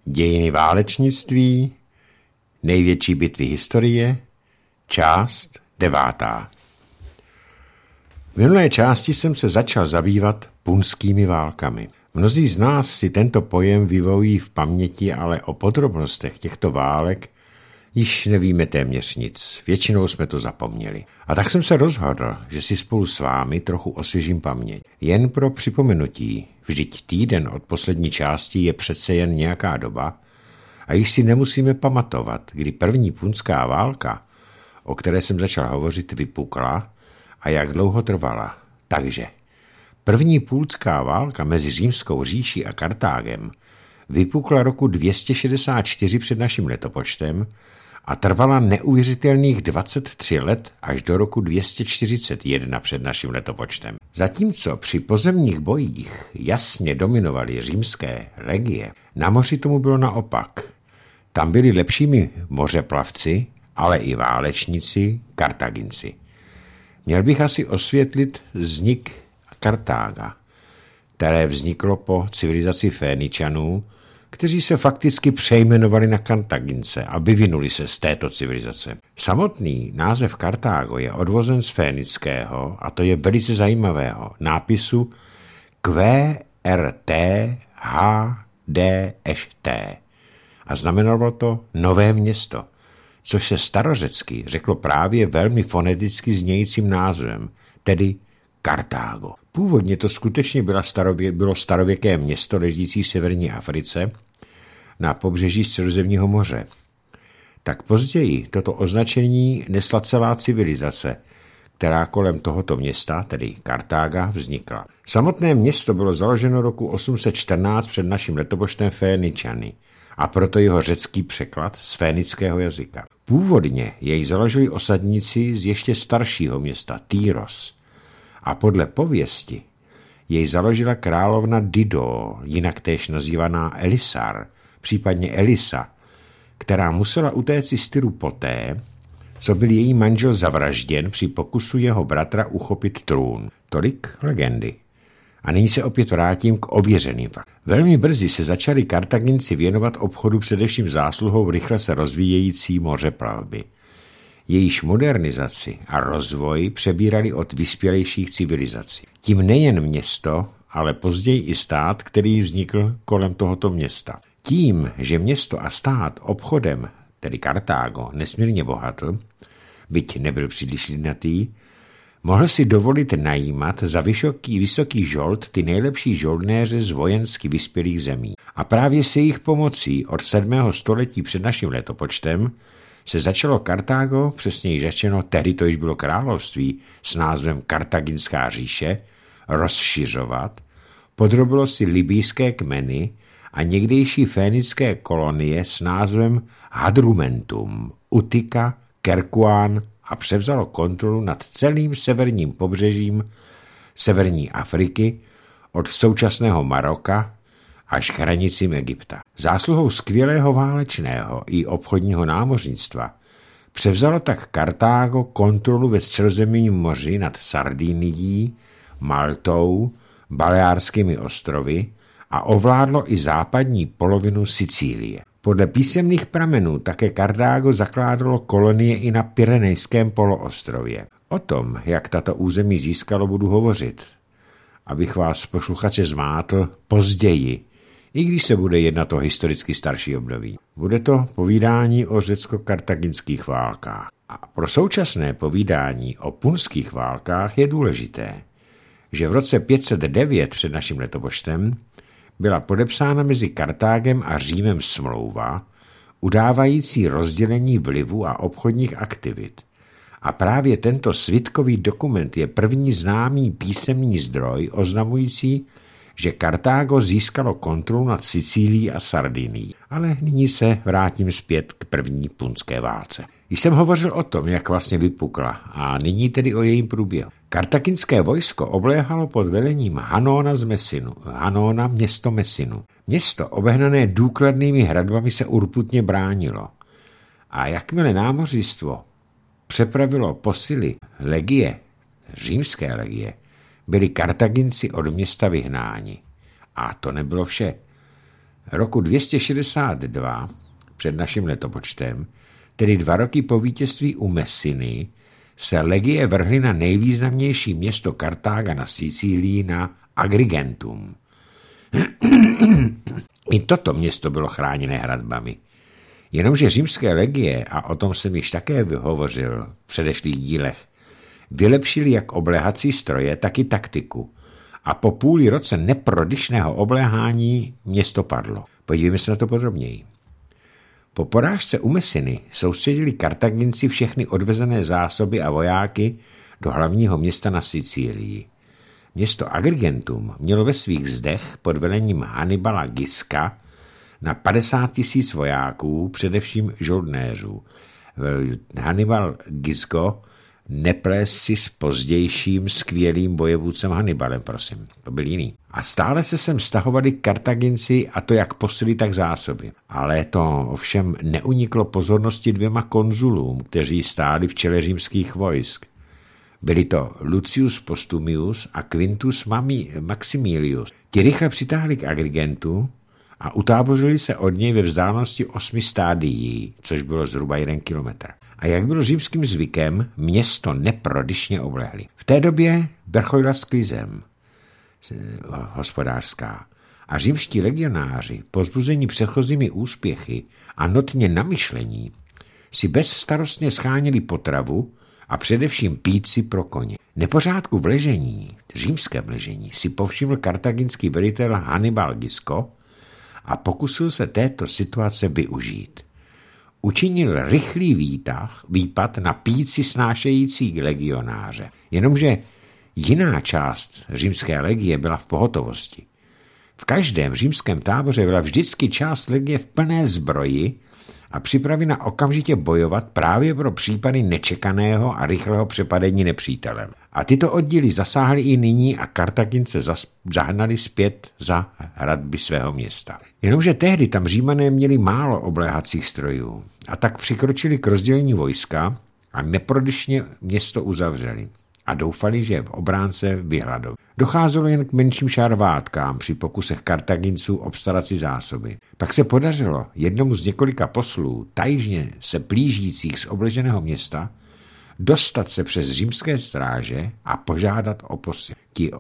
Dějiny válečnictví, největší bitvy historie, část 9. V minulé části jsem se začal zabývat punskými válkami. Mnozí z nás si tento pojem vyvojí v paměti, ale o podrobnostech těchto válek již nevíme téměř nic. Většinou jsme to zapomněli. A tak jsem se rozhodl, že si spolu s vámi trochu osvěžím paměť. Jen pro připomenutí, vždyť týden od poslední části je přece jen nějaká doba a již si nemusíme pamatovat, kdy první punská válka, o které jsem začal hovořit, vypukla a jak dlouho trvala. Takže první punská válka mezi Římskou říší a Kartágem vypukla roku 264 před naším letopočtem a trvala neuvěřitelných 23 let až do roku 241 před naším letopočtem. Zatímco při pozemních bojích jasně dominovaly římské legie, na moři tomu bylo naopak. Tam byli lepšími mořeplavci, ale i válečníci, Kartaginci. Měl bych asi osvětlit vznik Kartága, které vzniklo po civilizaci Féničanů, kteří se fakticky přejmenovali na Kartagince a vyvinuli se z této civilizace. Samotný název Kartágo je odvozen z fénického, a to je velice zajímavého, nápisu QRTHDŠT a znamenalo to nové město, což se starořecky řeklo právě velmi foneticky znějícím názvem, tedy Kartágo. Původně to skutečně bylo starověké město ležící v severní Africe na pobřeží Středozemního moře. Tak později toto označení nesla celá civilizace, která kolem tohoto města, tedy Kartága, vznikla. Samotné město bylo založeno roku 814 před naším letopočtem Féničany a proto jeho řecký překlad z fénického jazyka. Původně jej založili osadníci z ještě staršího města Týros a podle pověsti jej založila královna Dido, jinak též nazývaná Elisar, případně Elisa, která musela utéci z Tyru poté, co byl její manžel zavražděn při pokusu jeho bratra uchopit trůn. Tolik legendy. A nyní se opět vrátím k ověřeným faktům. Velmi brzy se začali Kartaginci věnovat obchodu především zásluhou rychle se rozvíjející mořeplavby. Jejíž modernizaci a rozvoj přebírali od vyspělejších civilizací. Tím nejen město, ale později i stát, který vznikl kolem tohoto města. Tím, že město a stát obchodem, tedy Kartágo, nesmírně bohatl, byť nebyl příliš lidnatý, mohl si dovolit najímat za vysoký žold ty nejlepší žoldnéře z vojensky vyspělých zemí. A právě s jejich pomocí od 7. století před naším letopočtem se začalo Kartágo, přesněji řečeno, tehdy to již bylo království s názvem Kartaginská říše, rozšiřovat, podrobilo si libijské kmeny a někdejší fénické kolonie s názvem Hadrumentum, Utika, Kerkuán a převzalo kontrolu nad celým severním pobřežím severní Afriky od současného Maroka až k hranicím Egypta. Zásluhou skvělého válečného i obchodního námořnictva převzalo tak Kartágo kontrolu ve Středozemním moři nad Sardinií, Maltou, Baleárskými ostrovy a ovládlo i západní polovinu Sicílie. Podle písemných pramenů také Kartágo zakládalo kolonie i na Pyrenejském poloostrově. O tom, jak tato území získalo, budu hovořit, abych vás posluchače zmátl později, i když se bude jednat o historicky starší období. Bude to povídání o řecko-kartaginských válkách. A pro současné povídání o punských válkách je důležité, že v roce 509 před naším letopočtem byla podepsána mezi Kartágem a Římem smlouva, udávající rozdělení vlivu a obchodních aktivit. A právě tento svitkový dokument je první známý písemný zdroj oznamující, že Kartágo získalo kontrolu nad Sicílií a Sardinií. Ale nyní se vrátím zpět k první punské válce. Jsem hovořil o tom, jak vlastně vypukla, a nyní tedy o jejím průběhu. Kartaginské vojsko obléhalo pod velením Hanóna město Messinu. Město, obehnané důkladnými hradbami, se urputně bránilo. A jakmile námořnictvo přepravilo posily legie, římské legie, byli Kartaginci od města vyhnáni. A to nebylo vše. roku 262 před naším letopočtem, tedy 2 roky po vítězství u Messiny, se legie vrhly na nejvýznamnější město Kartága na Sicílii, na Agrigentum. I toto město bylo chráněné hradbami. Jenomže římské legie, a o tom jsem již také hovořil v předešlých dílech, vylepšili jak obléhací stroje, tak i taktiku. A po půli roce neprodyšného obléhání město padlo. Podívejme se na to podrobněji. Po porážce u Messiny soustředili Kartaginci všechny odvezené zásoby a vojáky do hlavního města na Sicílii. Město Agrigentum mělo ve svých zdech pod velením Hannibala Gisca na 50 000 vojáků, především žoldnéřů. Hannibal Gisco neplést si s pozdějším skvělým bojevůdcem Hannibalem, prosím, to byl jiný. A stále se sem stahovali Kartaginci, a to jak posily, tak zásoby. Ale to ovšem neuniklo pozornosti 2 konzulům, kteří stáli v čele římských vojsk. Byli to Lucius Postumius a Quintus Maximilius. Ti rychle přitáhli k Agrigentu a utábořili se od něj ve vzdálenosti 8 stádií, což bylo zhruba 1 kilometr. A jak bylo římským zvykem, město neprodyšně oblehli. V té době vrcholila sklizem hospodářská a římští legionáři, povzbuzení předchozími úspěchy a notně namyšlení, si bezstarostně scháněli potravu a především píci pro koně. Nepořádku v ležení, římském ležení, si povšiml kartaginský velitel Hannibal Gisco a pokusil se této situace využít. Učinil rychlý výpad na píci snášející legionáře. Jenomže jiná část římské legie byla v pohotovosti. V každém římském táboře byla vždycky část legie v plné zbroji a připravena okamžitě bojovat právě pro případy nečekaného a rychlého přepadení nepřítelem. A tyto oddíly zasáhly i nyní a Kartagince zahnali zpět za hradby svého města. Jenomže tehdy tam Římané měli málo obléhacích strojů a tak přikročili k rozdělení vojska a neprodyšně město uzavřeli a doufali, že obránce vyhladou. Docházelo jen k menším šarvátkám při pokusech Kartaginců obstarat si zásoby. Pak se podařilo jednomu z několika poslů, tajžně se plížících z obleženého města, dostat se přes římské stráže a požádat o posil.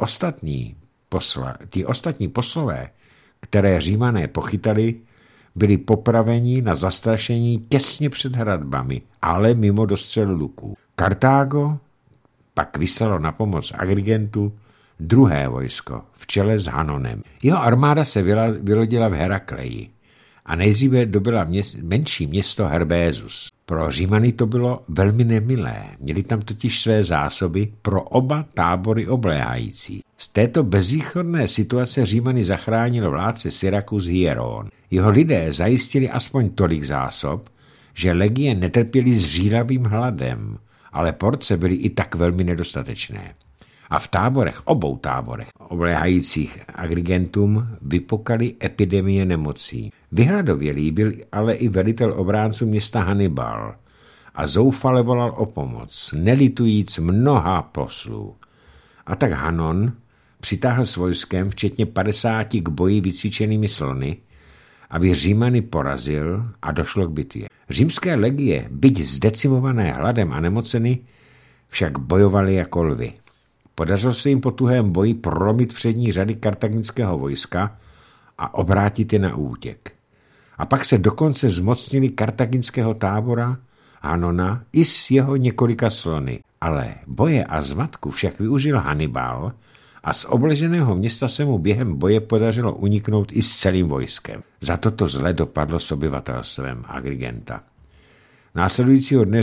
Ti ostatní poslové, které Římané pochytali, byli popraveni na zastrašení těsně před hradbami, ale mimo dostřelu luků. Kartágo pak vyslalo na pomoc Agrigentu 2. vojsko v čele s Hanonem. Jeho armáda se vylodila v Herakleji a nejdříve dobyla menší město Herbézus. Pro Římany to bylo velmi nemilé. Měli tam totiž své zásoby pro oba tábory obléhající. Z této bezvýchodné situace Římany zachránil vládce Syrakus Hieron. Jeho lidé zajistili aspoň tolik zásob, že legie netrpěly zřídavým hladem, ale porce byly i tak velmi nedostatečné. A v obou táborech obléhajících Agrigentum vypokaly epidemie nemocí. Vyhladovělý byl ale i velitel obránců města Hannibal a zoufale volal o pomoc, nelitujíc mnoha poslů. A tak Hanon přitáhl s vojskem, včetně 50 k boji vycvičenými slony, aby Římany porazil a došlo k bitvě. Římské legie, byť zdecimované hladem a nemocemi, však bojovaly jako lvy. Podařilo se jim po tuhém boji prolomit přední řady kartaginského vojska a obrátit je na útěk. A pak se dokonce zmocnili kartaginského tábora Hanona i s jeho několika slony. Ale boje a zmatku však využil Hannibal a z obleženého města se mu během boje podařilo uniknout i s celým vojskem. Za toto zle dopadlo s obyvatelstvem Agrigenta. Následujícího dne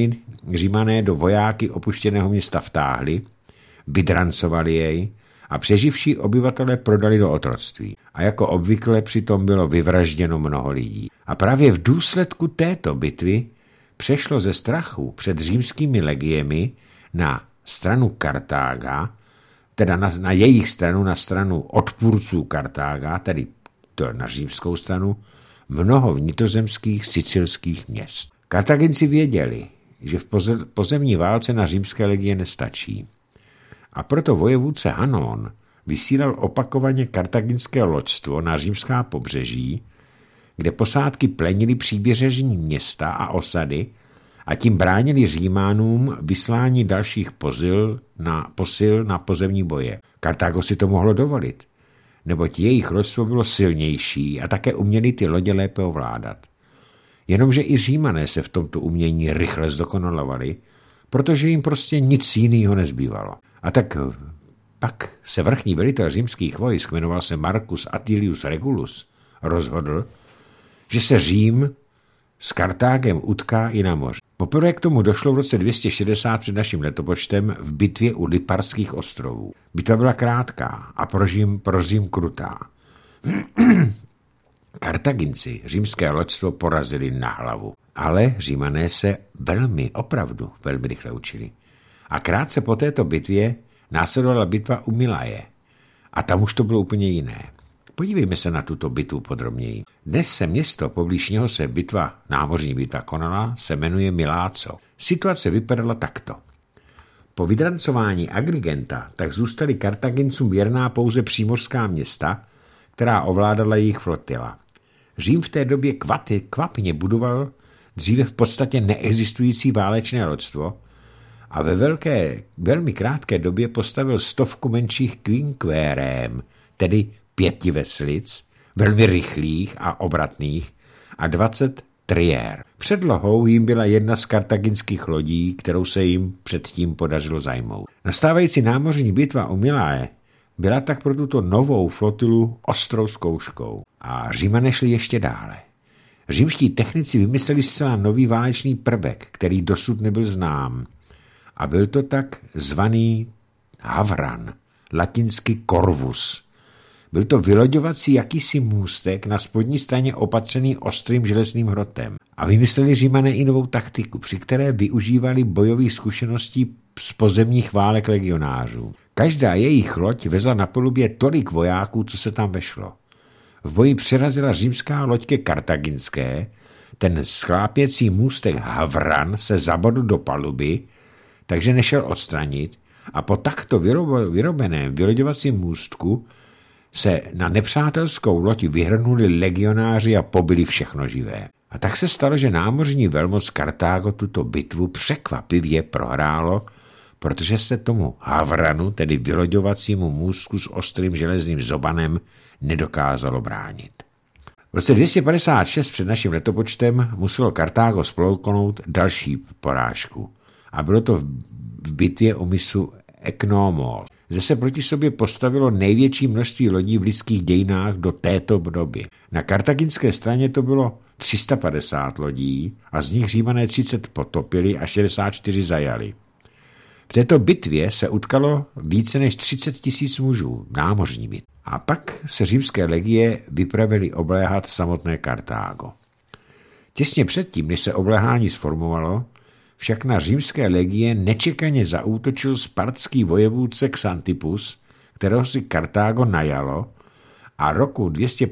Římané do vojáky opuštěného města vtáhli, vydrancovali jej a přeživší obyvatelé prodali do otroctví. A jako obvykle přitom bylo vyvražděno mnoho lidí. A právě v důsledku této bitvy přešlo ze strachu před římskými legiemi na stranu Kartága, teda na jejich stranu, na stranu odpůrců Kartága, tedy to na římskou stranu, mnoho vnitrozemských sicilských měst. Kartaginci věděli, že v pozemní válce na římské legie nestačí. A proto vojevůdce Hanon vysílal opakovaně kartaginské loďstvo na římská pobřeží, kde posádky plenily příbřežní města a osady a tím bránili Římanům vyslání dalších posil na pozemní boje. Kartágo si to mohlo dovolit, neboť jejich loďstvo bylo silnější a také uměli ty lodě lépe ovládat. Jenomže i Římané se v tomto umění rychle zdokonalovali, protože jim prostě nic jiného nezbývalo. A tak pak se vrchní velitel římských vojsk, jmenoval se Marcus Atilius Regulus, rozhodl, že se Řím s Kartágem utká i na moři. Poprvé k tomu došlo v roce 260 před naším letopočtem v bitvě u Liparských ostrovů. Bitva byla krátká a pro Řím krutá. Kartaginci římské loďstvo porazili na hlavu, ale Římané se opravdu velmi rychle učili. A krátce po této bitvě následovala bitva u Milaje. A tam už to bylo úplně jiné. Podívejme se na tuto bitvu podrobněji. Dnes se město, poblíž něho se námořní bitva konala, se jmenuje Miláco. Situace vypadala takto. Po vydrancování Agrigenta tak zůstaly Kartagincům věrná pouze přímořská města, která ovládala jejich flotila. Řím v té době kvapně budoval dříve v podstatě neexistující válečné loďstvo a ve velmi krátké době postavil 100 menších quinquérem, tedy 5 veslic, velmi rychlých a obratných, a 20 triér. Předlohou jim byla jedna z kartaginských lodí, kterou se jim předtím podařilo zajmout. Nastávající námořní bitva u Miláje byla tak pro tuto novou flotilu ostrou zkouškou. A Římané šli ještě dále. Římští technici vymysleli zcela nový válečný prvek, který dosud nebyl znám. A byl to tak zvaný havran, latinsky corvus. Byl to vyloďovací jakýsi můstek na spodní straně opatřený ostrým železným hrotem. A vymysleli Římané i novou taktiku, při které využívali bojových zkušeností z pozemních válek legionářů. Každá jejich loď vezla na palubě tolik vojáků, co se tam vešlo. V boji přerazila římská loď ke kartaginské, ten schlápěcí můstek havran se zabodl do paluby, takže nešel odstranit a po takto vyrobeném vyloďovacím můstku se na nepřátelskou loď vyhrnuli legionáři a pobili všechno živé. A tak se stalo, že námořní velmoc Kartágo tuto bitvu překvapivě prohrálo, protože se tomu havranu, tedy vyloďovacímu můstku s ostrým železným zobanem, nedokázalo bránit. V roce 256 před naším letopočtem muselo Kartágo spolknout další porážku. A bylo to v bitvě o mysu Eknomos. Zde se proti sobě postavilo největší množství lodí v lidských dějinách do této doby. Na kartaginské straně to bylo 350 lodí a z nich Římané 30 potopili a 64 zajali. V této bitvě se utkalo více než 30 000 mužů, námořní bitva. A pak se římské legie vypravili obléhat samotné Kartágo. Těsně předtím, než se obléhání sformovalo, však na římské legie nečekaně zaútočil spartský vojevůdce Xantippus, kterého si Kartágo najalo a roku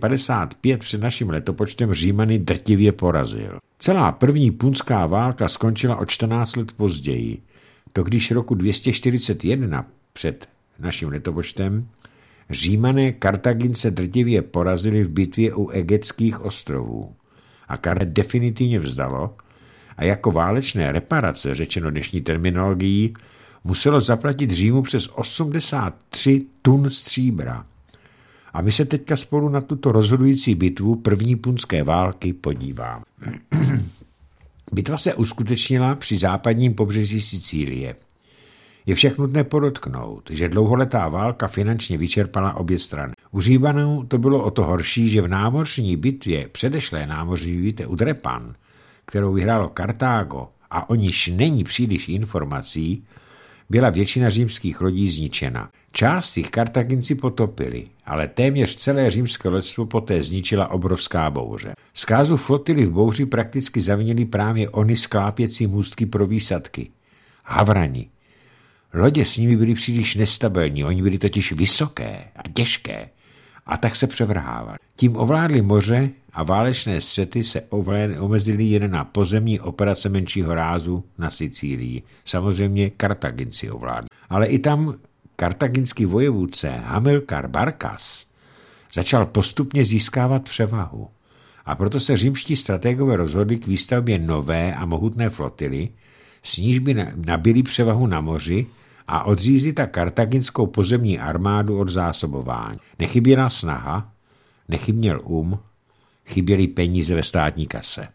255 před naším letopočtem Římany drtivě porazil. Celá první punská válka skončila o 14 let později. To když roku 241 před naším letopočtem Římané Kartagince drtivě porazili v bitvě u Egetských ostrovů. A Kartágo definitivně vzdalo a jako válečné reparace, řečeno dnešní terminologií, muselo zaplatit Římu přes 83 tun stříbra. A my se teďka spolu na tuto rozhodující bitvu první punské války podíváme. Bitva se uskutečnila při západním pobřeží Sicílie. Je však nutné podotknout, že dlouholetá válka finančně vyčerpala obě strany. U Římanů to bylo o to horší, že v námořní bitvě, předešlé námořní bitvě u Drepan, kterou vyhrálo Kartágo a o níž není příliš informací, byla většina římských lodí zničena. Část jich Kartaginci potopili, ale téměř celé římské loďstvo poté zničila obrovská bouře. Zkázu flotily v bouři prakticky zavinili právě ony sklápěcí můstky pro výsadky. Havrani. Lodě s nimi byly příliš nestabilní, oni byli totiž vysoké a těžké a tak se převrhávali. Tím ovládli moře a válečné střety se omezily jen na pozemní operace menšího rázu na Sicílii. Samozřejmě Kartaginci ovládli. Ale i tam kartaginský vojevůdce Hamilkar Barkas začal postupně získávat převahu. A proto se římští strategové rozhodli k výstavbě nové a mohutné flotily, s níž by nabili převahu na moři a odřízli tak kartaginskou pozemní armádu od zásobování. Nechyběla snaha, nechyběl chyběly peníze ve státní kase.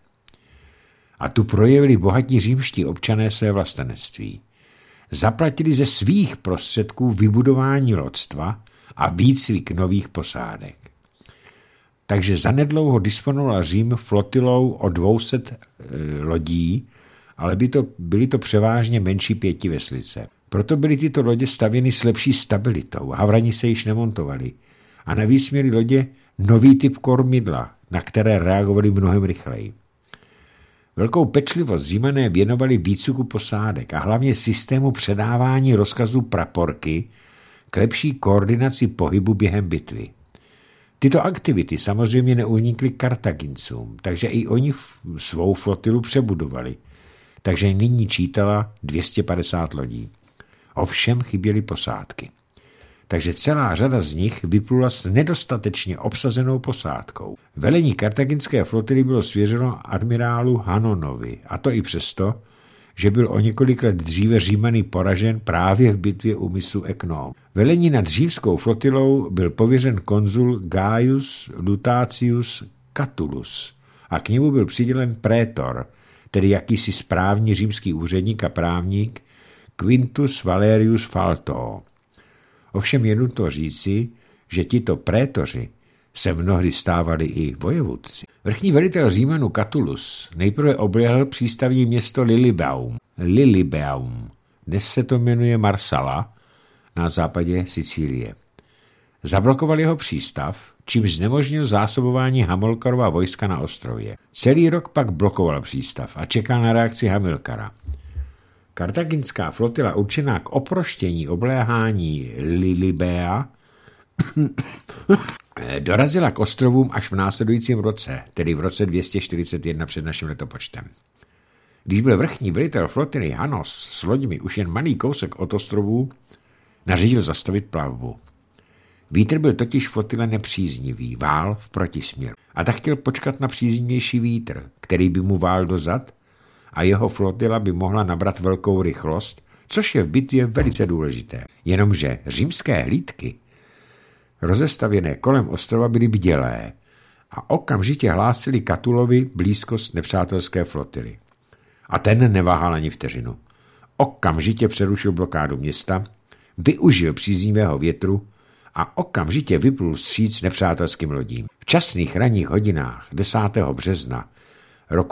A tu projevili bohatí římští občané své vlastenectví. Zaplatili ze svých prostředků vybudování loďstva a výcvik nových posádek. Takže zanedlouho disponoval Řím flotilou o 200 lodí, ale byly to převážně menší pětiveslice. Proto byly tyto lodě stavěny s lepší stabilitou, havrani se již nemontovali. A navíc měly lodě nový typ kormidla, na které reagovali mnohem rychleji. Velkou pečlivost Římané věnovali výcviku posádek a hlavně systému předávání rozkazů praporky k lepší koordinaci pohybu během bitvy. Tyto aktivity samozřejmě neunikly Kartagincům, takže i oni svou flotilu přebudovali, takže nyní čítala 250 lodí. Ovšem chyběly posádky. Takže celá řada z nich vyplula s nedostatečně obsazenou posádkou. Velení kartaginské flotily bylo svěřeno admirálu Hanonovi, a to i přesto, že byl o několik let dříve Římany poražen právě v bitvě u mysu Eknom. Velení nad římskou flotilou byl pověřen konzul Gaius Lutacius Catulus a k němu byl přidělen prétor, tedy jakýsi správní římský úředník a právník Quintus Valerius Falto. Ovšem je nutno říci, že tito prétoři se mnohdy stávali i vojevůdci. Vrchní velitel Římanů Catulus nejprve oblehl přístavní město Lilibeum. Dnes se to jmenuje Marsala na západě Sicílie. Zablokoval jeho přístav, čímž znemožnil zásobování Hamilkarova vojska na ostrově. Celý rok pak blokoval přístav a čekal na reakci Hamilkara. Kartaginská flotila určená k oproštění obléhání Lilibea dorazila k ostrovům až v následujícím roce, tedy v roce 241 před naším letopočtem. Když byl vrchní velitel flotily Hanos s loďmi už jen malý kousek od ostrovů, nařídil zastavit plavbu. Vítr byl totiž flotile nepříznivý, vál v protisměru. A tak chtěl počkat na příznivější vítr, který by mu vál dozad, a jeho flotila by mohla nabrat velkou rychlost, což je v bitvě velice důležité. Jenomže římské hlídky, rozestavěné kolem ostrova, byly bdělé a okamžitě hlásili Catulovi blízkost nepřátelské flotily. A ten neváhal ani vteřinu. Okamžitě přerušil blokádu města, využil příznivého větru a okamžitě vyplul vstříc nepřátelským lodím. V časných ranních hodinách 10. března roku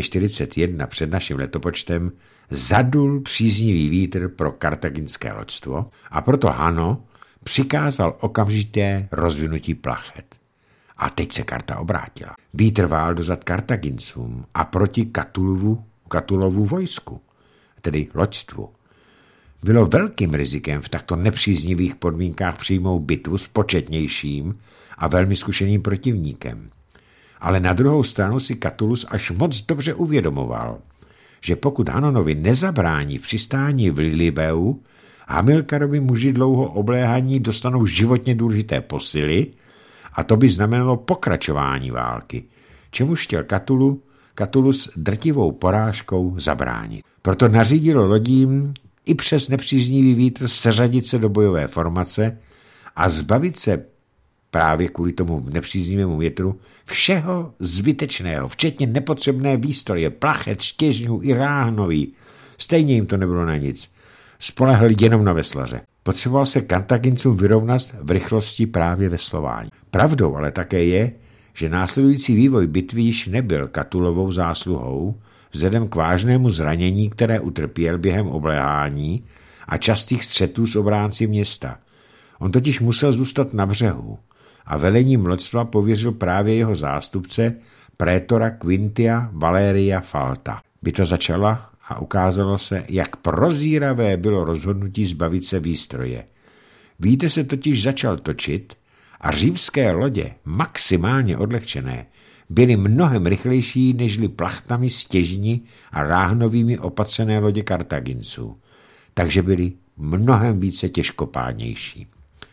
241 před naším letopočtem zadul příznivý vítr pro kartaginské loďstvo a proto Hano přikázal okamžité rozvinutí plachet. A teď se karta obrátila. Vítr vál dozad Kartagincům a proti Catulovu vojsku, tedy loďstvu. Bylo velkým rizikem v takto nepříznivých podmínkách přijmout bitvu s početnějším a velmi zkušeným protivníkem. Ale na druhou stranu si Catulus až moc dobře uvědomoval, že pokud Hanonovi nezabrání v přistání v Lilibeu, Hamilkarovi muži dlouho obléhaní dostanou životně důležité posily a to by znamenalo pokračování války, čemuž chtěl Catulus drtivou porážkou zabránit. Proto nařídilo lodím i přes nepříznivý vítr seřadit se do bojové formace a zbavit se právě kvůli tomu nepříznivému větru všeho zbytečného, včetně nepotřebné výstroje, plachet, štěžňů i ráhnoví. Stejně jim to nebylo na nic. Spolehl jenom na veslaře. Potřeboval se Kartagincům vyrovnat v rychlosti právě veslování. Pravdou ale také je, že následující vývoj bitvy již nebyl Catulovou zásluhou, vzhledem k vážnému zranění, které utrpěl během obléhání a častých střetů s obránci města. On totiž musel zůstat na břehu a velením loďstva pověřil právě jeho zástupce prétora Quintia Valeria Falta. Bitva začala a ukázalo se, jak prozíravé bylo rozhodnutí zbavit se výstroje. Vítr se totiž začal točit a římské lodě, maximálně odlehčené, byly mnohem rychlejší nežli plachtami, stěžni a ráhnovými opatřené lodě Kartaginců. takže byly mnohem více těžkopádnější.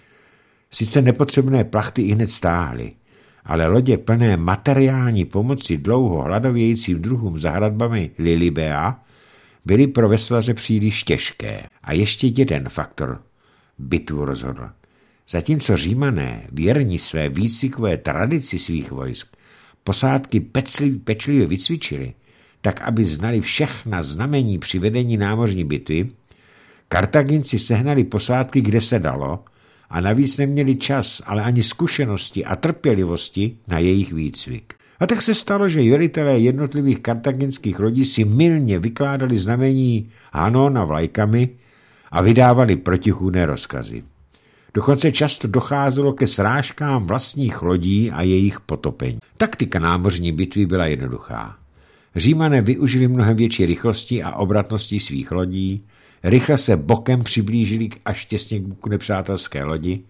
Sice nepotřebné plachty ihned stáhly, ale lodě plné materiální pomoci dlouho hladovějícím druhům za hradbami Lilibea byly pro veslaře příliš těžké. A ještě jeden faktor bitvu rozhodl. Zatímco Římané, věrní své výcvikové tradici svých vojsk, posádky pečlivě vycvičili, tak aby znali všechna znamení při vedení námořní bitvy, Kartaginci sehnali posádky, kde se dalo, a navíc neměli čas, ale ani zkušenosti a trpělivosti na jejich výcvik. A tak se stalo, že velitelé jednotlivých kartaginských lodí si mylně vykládali znamení Hanona vlajkami a vydávali protichůdné rozkazy. Dokonce často docházelo ke srážkám vlastních lodí a jejich potopení. Taktika námořní bitvy byla jednoduchá. Římané využili mnohem větší rychlosti a obratnosti svých lodí, rychle se bokem přiblížili až těsně k nepřátelské lodi,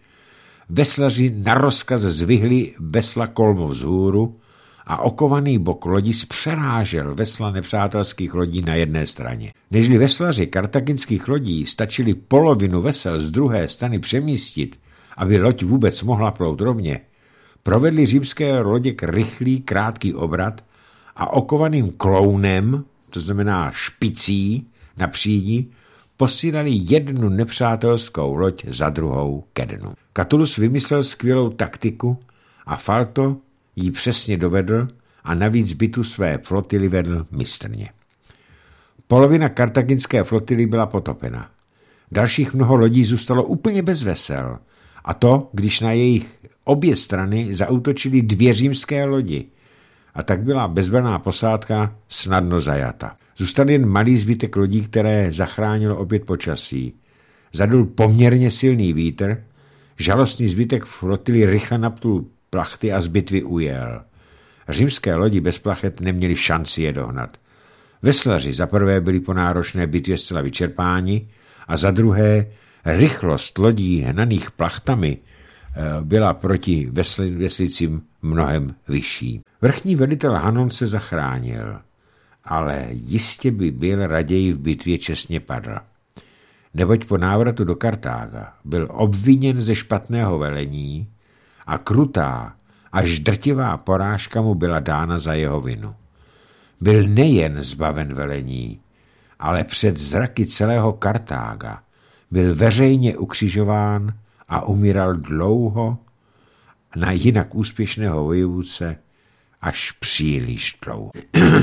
veslaři na rozkaz zvihli vesla kolmo vzhůru a okovaný bok lodi zpřerážel vesla nepřátelských lodí na jedné straně. Nežli veslaři kartaginských lodí stačili polovinu vesel z druhé strany přemístit, aby loď vůbec mohla plout rovně, provedli římské lodě rychlý, krátký obrat a okovaným klounem, to znamená špicí na přídi, posílali jednu nepřátelskou loď za druhou ke dnu. Catulus vymyslel skvělou taktiku a Falto ji přesně dovedl a navíc bitvu své flotily vedl mistrně. Polovina kartaginské flotily byla potopena. Dalších mnoho lodí zůstalo úplně bez vesel, a to, když na jejich obě strany zaútočily 2 římské lodi, a tak byla bezbranná posádka snadno zajata. Zůstal jen malý zbytek lodí, které zachránilo opět počasí. Zadul poměrně silný vítr, žalostný zbytek flotily rychle naptul plachty a z bitvy ujel. Římské lodi bez plachet neměli šanci je dohnat. Veslaři za prvé byli po náročné bitvě zcela vyčerpáni a za druhé rychlost lodí hnaných plachtami byla proti veslicím mnohem vyšší. Vrchní velitel Hanon se zachránil, ale jistě by byl raději v bitvě čestně padl. Neboť po návratu do Kartága byl obviněn ze špatného velení a krutá až drtivá porážka mu byla dána za jeho vinu. Byl nejen zbaven velení, ale před zraky celého Kartága byl veřejně ukřižován a umíral dlouho na jinak úspěšného vojevůdce až příliš dlouho.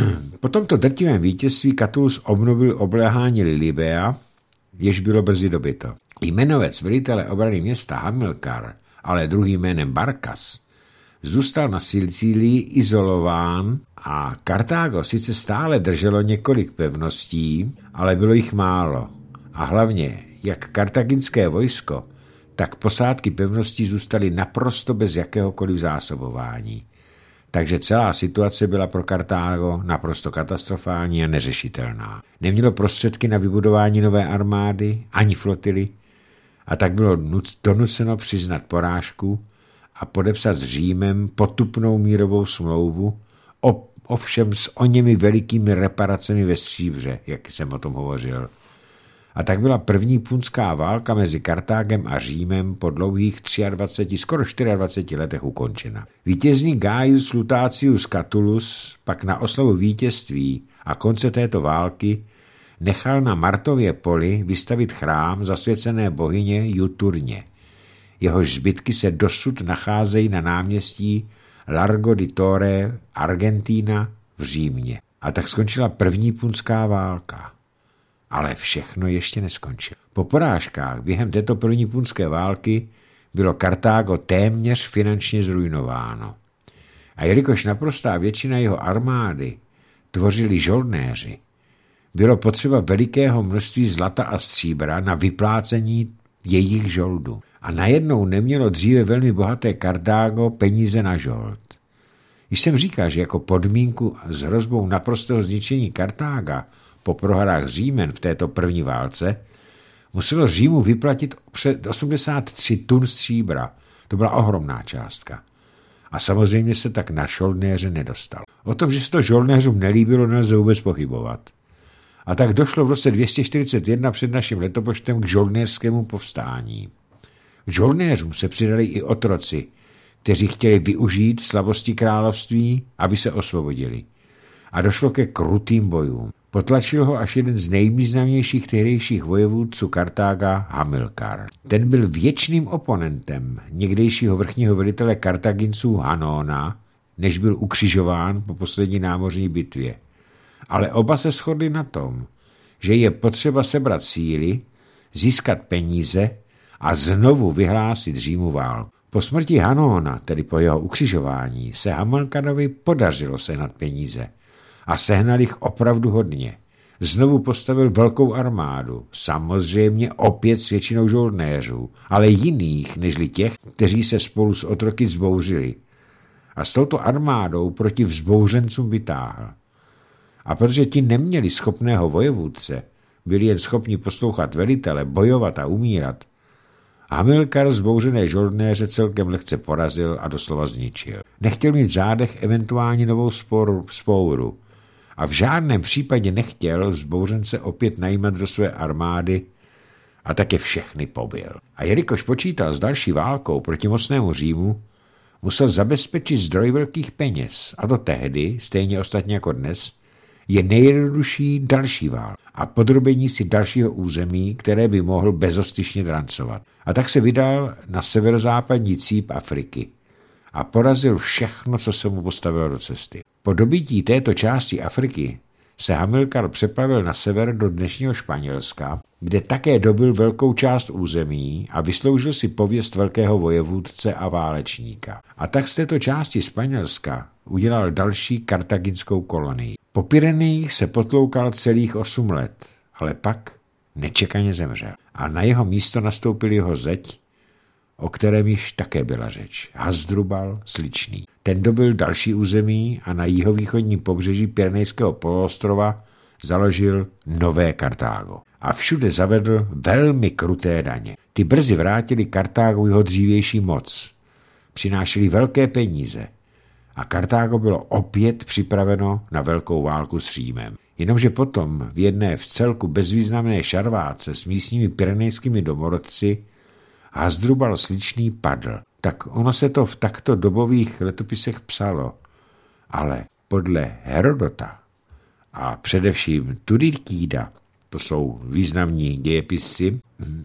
Po tomto drtivém vítězství Catulus obnovil obléhání Lilibea, jež bylo brzy dobyto. Jmenovec velitele obrany města Hamilkar, ale druhým jménem Barkas, zůstal na Sicílii izolován a Kartágo sice stále drželo několik pevností, ale bylo jich málo. A hlavně, jak kartaginské vojsko, tak posádky pevností zůstaly naprosto bez jakéhokoliv zásobování. Takže celá situace byla pro Kartágo naprosto katastrofální a neřešitelná. Nemělo prostředky na vybudování nové armády ani flotily a tak bylo donuceno přiznat porážku a podepsat s Římem potupnou mírovou smlouvu, ovšem s oněmi velikými reparacemi ve stříbře, jak jsem o tom hovořil. A tak byla první punská válka mezi Kartágem a Římem po dlouhých 23, skoro 24 letech ukončena. Vítězný Gaius Lutacius Catulus pak na oslavu vítězství a konce této války nechal na Martově poli vystavit chrám zasvěcené bohyně Juturně. Jehož zbytky se dosud nacházejí na náměstí Largo di Torre Argentina v Římě. A tak skončila první punská válka. Ale všechno ještě neskončilo. Po porážkách během této první punské války bylo Kartágo téměř finančně zrujnováno. A jelikož naprostá většina jeho armády tvořili žoldnéři, bylo potřeba velikého množství zlata a stříbra na vyplácení jejich žoldu. A najednou nemělo dříve velmi bohaté Kartágo peníze na žold. Když jsem říkal, že jako podmínku s hrozbou naprostého zničení Kartága po prohrách s Římem v této první válce muselo Římu vyplatit před 83 tun stříbra. To byla ohromná částka. A samozřejmě se tak na žoldnéře nedostal. O tom, že se to žoldnéřům nelíbilo, nelze vůbec pochybovat. A tak došlo v roce 241 před naším letopočtem k žoldnéřskému povstání. K žoldnéřům se přidali i otroci, kteří chtěli využít slabosti království, aby se osvobodili. A došlo ke krutým bojům. Potlačil ho až jeden z nejvýznamnějších tehdejších vojevůdců Kartága, Hamilkar. Ten byl věčným oponentem někdejšího vrchního velitele Kartaginců Hanóna, než byl ukřižován po poslední námořní bitvě. Ale oba se shodli na tom, že je potřeba sebrat síly, získat peníze a znovu vyhlásit Římu válku. Po smrti Hanóna, tedy po jeho ukřižování, se Hamilkarovi podařilo sehnat peníze. A sehnal jich opravdu hodně. Znovu postavil velkou armádu, samozřejmě opět s většinou žoldnéřů, ale jiných nežli těch, kteří se spolu s otroky vzbouřili. A s touto armádou proti vzbouřencům vytáhl. A protože ti neměli schopného vojevůdce, byli jen schopni poslouchat velitele, bojovat a umírat, Hamilkar zbouřené žoldnéře celkem lehce porazil a doslova zničil. Nechtěl mít v řádech eventuálně novou vzpouru a v žádném případě nechtěl vzbouřence opět najímat do své armády a také všechny pobil. A jelikož počítal s další válkou proti mocnému Římu, musel zabezpečit zdroj velkých peněz a to tehdy, stejně ostatně jako dnes, je nejjednodušší další válka a podrobení si dalšího území, které by mohl bezostyšně drancovat. A tak se vydal na severozápadní cíp Afriky a porazil všechno, co se mu postavilo do cesty. Po dobytí této části Afriky se Hamilkar přepravil na sever do dnešního Španělska, kde také dobyl velkou část území a vysloužil si pověst velkého vojevůdce a válečníka. A tak z této části Španělska udělal další kartaginskou kolonii. Po Pyrenejích se potloukal celých 8 let, ale pak nečekaně zemřel. A na jeho místo nastoupil jeho zeď, o kterém již také byla řeč. Hasdrubal Sličný. Ten dobyl další území a na jihovýchodním pobřeží Pyrenejského poloostrova založil nové Kartágo. A všude zavedl velmi kruté daně. Ty brzy vrátili Kartágu jeho dřívější moc. Přinášeli velké peníze. A Kartágo bylo opět připraveno na velkou válku s Římem. Jenomže potom v jedné vcelku bezvýznamné šarváce s místními pyrenejskými domorodci Hasdrubal Sličný padl. Tak ono se to v takto dobových letopisech psalo. Ale podle Herodota a především Tudykýda, to jsou významní dějepisci,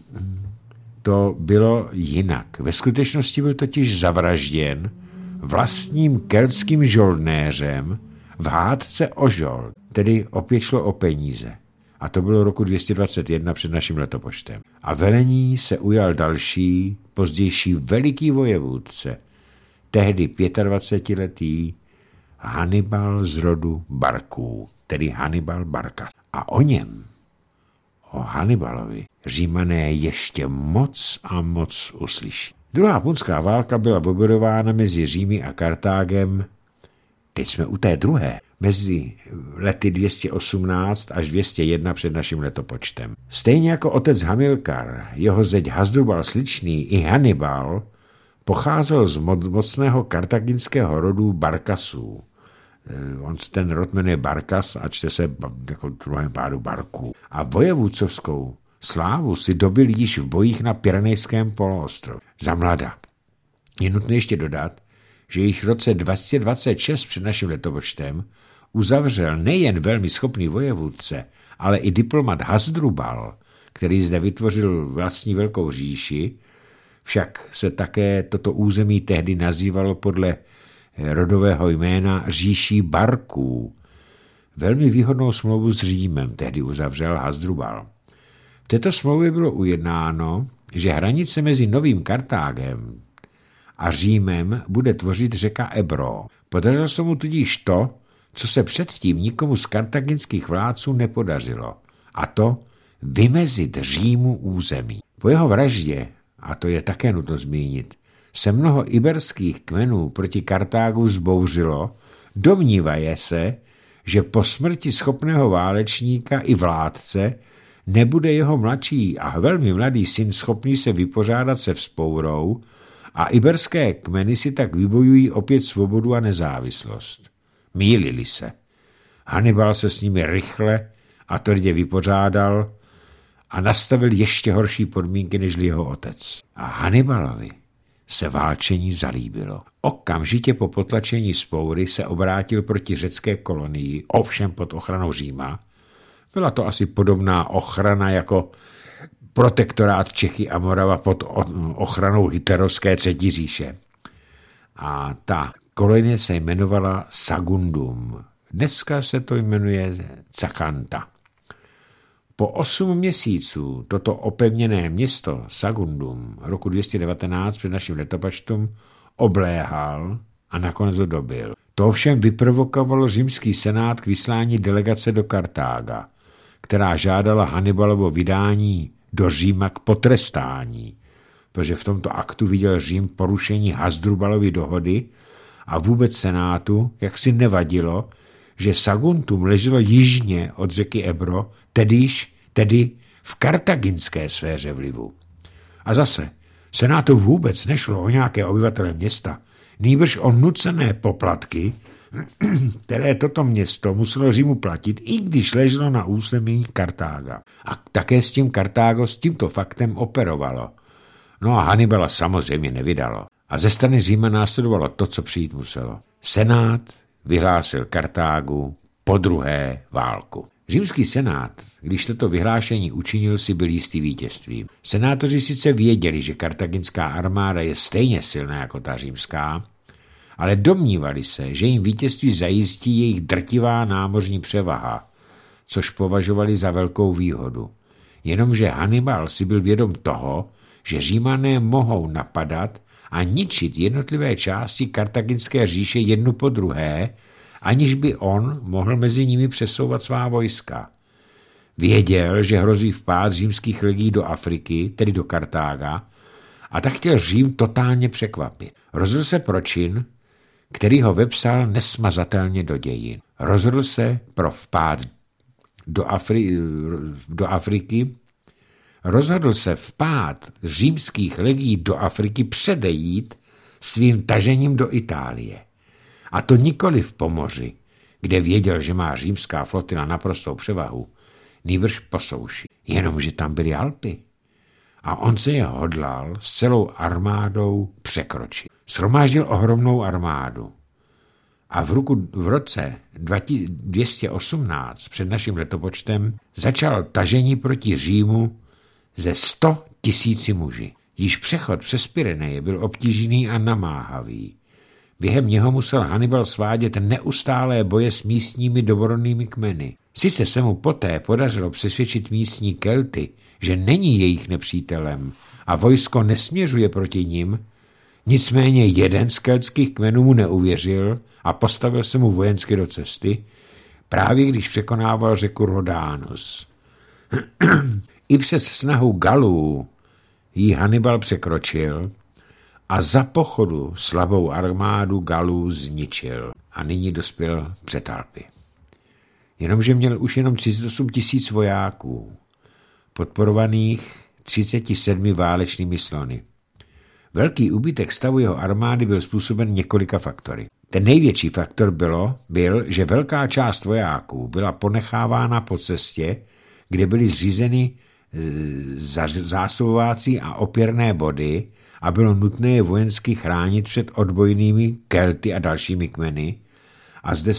to bylo jinak. Ve skutečnosti byl totiž zavražděn vlastním keltským žoldnéřem v hádce o žold, tedy opět šlo o peníze. A to bylo roku 221 před naším letopočtem. A velení se ujal další, pozdější veliký vojevůdce, tehdy 25letý Hannibal z rodu Barků, tedy Hannibal Barca. A o Hannibalovi, Římané ještě moc a moc uslyší. Druhá punská válka byla vybojována mezi Římy a Kartágem, teď jsme u té druhé, mezi lety 218 až 201 před naším letopočtem. Stejně jako otec Hamilkar, jeho zeď Hasdrubal Sličný i Hannibal pocházel z mocného kartaginského rodu Barkasů. On ten rod jmenuje Barkas a čte se jako druhém pádu Barků. A vojevůdcovskou slávu si dobil již v bojích na Pyrenejském poloostrově. Za mlada. Je nutné ještě dodat, že již v roce 2026 před naším letopočtem uzavřel nejen velmi schopný vojevůdce, ale i diplomat Hasdrubal, který zde vytvořil vlastní velkou říši, však se také toto území tehdy nazývalo podle rodového jména říší Barků. Velmi výhodnou smlouvu s Římem tehdy uzavřel Hasdrubal. V této smlouvě bylo ujednáno, že hranice mezi Novým Kartágem a Římem bude tvořit řeka Ebro. Podařilo se mu tudíž to, co se předtím nikomu z kartaginských vládců nepodařilo, a to vymezit Římu území. Po jeho vraždě, a to je také nutno zmínit, se mnoho iberských kmenů proti Kartágu vzbouřilo, domnívají se, že po smrti schopného válečníka i vládce nebude jeho mladší a velmi mladý syn schopný se vypořádat se vzpourou a iberské kmeny si tak vybojují opět svobodu a nezávislost. Mýlili se. Hannibal se s nimi rychle a tvrdě vypořádal a nastavil ještě horší podmínky než jeho otec. A Hannibalovi se válčení zalíbilo. Okamžitě po potlačení vzpoury se obrátil proti řecké kolonii, ovšem pod ochranou Říma. Byla to asi podobná ochrana jako protektorát Čechy a Morava pod ochranou hitlerovské třetí říše. A ta kolonie se jmenovala Sagundum. Dneska se to jmenuje Zakanta. Po 8 měsíců toto opevněné město Sagundum roku 219 před naším letopočtem obléhal a nakonec ho dobil. To ovšem vyprovokovalo římský senát k vyslání delegace do Kartága, která žádala Hannibalovo vydání do Říma k potrestání, protože v tomto aktu viděl Řím porušení Hasdrubalovy dohody a vůbec senátu, jak si nevadilo, že Saguntum leželo jižně od řeky Ebro, tedy v kartaginské sféře vlivu. A zase, senátu vůbec nešlo o nějaké obyvatele města, nýbrž o nucené poplatky, které toto město muselo Římu platit, i když leželo na území Kartága. A také s tím Kartágo s tímto faktem operovalo. No a Hannibala samozřejmě nevydalo. A ze strany Říma následovalo to, co přijít muselo. Senát vyhlásil Kartágu po druhé válku. Římský senát, když toto vyhlášení učinil, si byl jistý vítězstvím. Senátoři sice věděli, že kartaginská armáda je stejně silná jako ta římská, ale domnívali se, že jim vítězství zajistí jejich drtivá námořní převaha, což považovali za velkou výhodu. Jenomže Hannibal si byl vědom toho, že Římané mohou napadat a ničit jednotlivé části kartaginské říše jednu po druhé, aniž by on mohl mezi nimi přesouvat svá vojska. Věděl, že hrozí vpád římských legií do Afriky, tedy do Kartága, a tak chtěl Řím totálně překvapit. Rozhodl se pro čin, který ho vepsal nesmazatelně do dějin. Rozhodl se pro vpád do Afriky. Rozhodl se vpád římských legií do Afriky předejít svým tažením do Itálie. A to nikoli po moři, kde věděl, že má římská flotila naprostou převahu, nýbrž po souši. Jenomže tam byly Alpy. A on se je hodlal s celou armádou překročit. Shromáždil ohromnou armádu. A v roce 218 před naším letopočtem začal tažení proti Římu ze 100 000 muži. Již přechod přes Pyreneje byl obtížný a namáhavý. Během něho musel Hannibal svádět neustálé boje s místními domorodými kmeny. Sice se mu poté podařilo přesvědčit místní Kelty, že není jejich nepřítelem a vojsko nesměřuje proti nim, nicméně jeden z keltských kmenů mu neuvěřil a postavil se mu vojensky do cesty, právě když překonával řeku Rodánus. I přes snahu Galů ji Hannibal překročil a za pochodu slabou armádu Galů zničil a nyní dospěl před Alpy. Jenomže měl už jenom 38 000 vojáků, podporovaných 37 válečnými slony. Velký úbytek stavu jeho armády byl způsoben několika faktory. Ten největší faktor byl, že velká část vojáků byla ponechávána po cestě, kde byly zřízeny zásobovací a opěrné body a bylo nutné je vojensky chránit před odbojnými Kelty a dalšími kmeny. A zde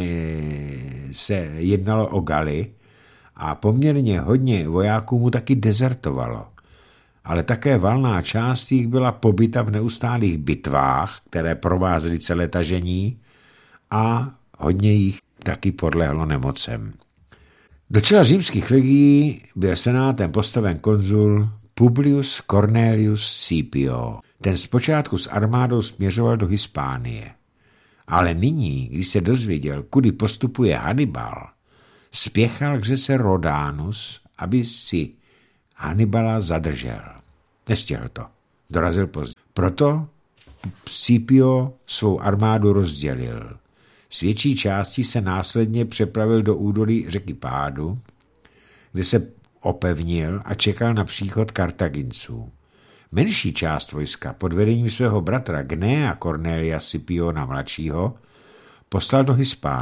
se jednalo o Galy a poměrně hodně vojáků mu taky dezertovalo. Ale také valná část jich byla pobyta v neustálých bitvách, které provázely celé tažení a hodně jich taky podlehlo nemocem. Do čela římských legií byl senátem postaven konzul Publius Cornelius Scipio. Ten zpočátku s armádou směřoval do Hispánie. Ale nyní, když se dozvěděl, kudy postupuje Hannibal, spěchal k řece Rodánus, aby si Hannibala zadržel. Nestihl to. Dorazil pozdě. Proto Scipio svou armádu rozdělil. S větší částí se následně přepravil do údolí řeky Pádu, kde se opevnil a čekal na příchod Kartaginců. Menší část vojska pod vedením svého bratra Gnea Cornelia Scipiona mladšího poslal do Hispánie.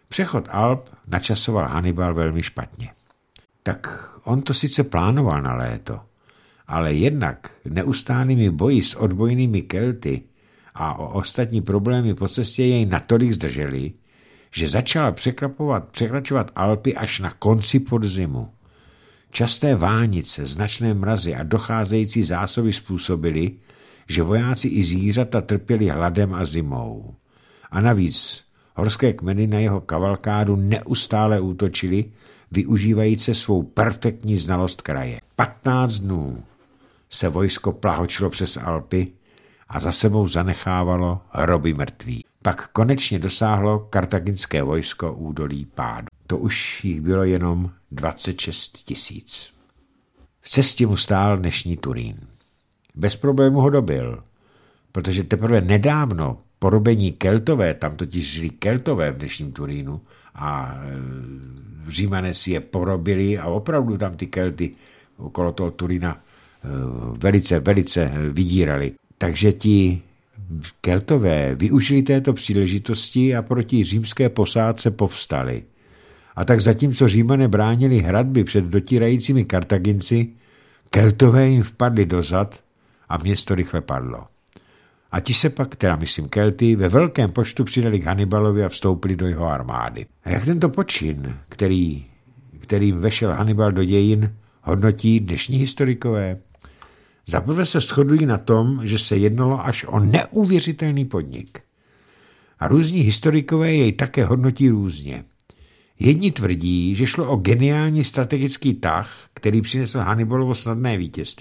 Přechod Alp načasoval Hannibal velmi špatně. Tak on to sice plánoval na léto, ale jednak neustálými boji s odbojnými Kelty a o ostatní problémy po cestě jej natolik zdrželi, že začal překračovat Alpy až na konci podzimu. Časté vánice, značné mrazy a docházející zásoby způsobily, že vojáci i zvířata trpěli hladem a zimou. A navíc horské kmeny na jeho kavalkádu neustále útočili, využívající svou perfektní znalost kraje. 15 dnů se vojsko plahočilo přes Alpy a za sebou zanechávalo hroby mrtvých. Pak konečně dosáhlo kartaginské vojsko údolí Pádu. To už jich bylo jenom 26 000. V cestě mu stál dnešní Turín. Bez problému ho dobil, protože teprve nedávno porobení Keltové, tam totiž žili Keltové v dnešním Turínu a Římané si je porobili a opravdu tam ty Kelty okolo toho Turína velice vydírali. Takže ti Keltové využili této příležitosti a proti římské posádce povstali. A tak zatímco Římané bránili hradby před dotírajícími Kartaginci, Keltové jim vpadli dozad a město rychle padlo. A ti se pak, Kelty, ve velkém počtu přidali k Hannibalovi a vstoupili do jeho armády. A jak tento počin, kterým vešel Hannibal do dějin, hodnotí dnešní historikové? Zaprvé se shodují na tom, že se jednalo až o neuvěřitelný podnik. A různí historikové jej také hodnotí různě. Jedni tvrdí, že šlo o geniální strategický tah, který přinesl Hannibalovo snadná